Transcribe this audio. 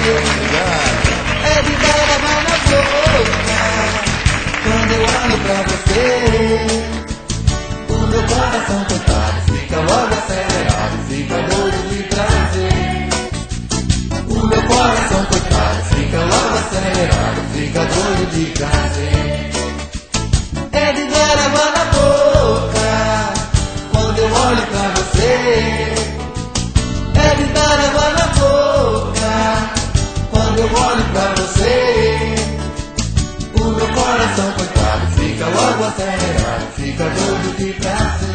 É de dar água na boca quando eu olho pra você. O meu coração coitado fica logo acelerado, fica doido de prazer. O meu coração coitado fica logo acelerado, fica doido de prazer. É de dar água na boca quando eu olho pra você. É de dar água na boca quando eu olho pra você. O meu coração coitado fica logo acelerado, fica doido de prazer.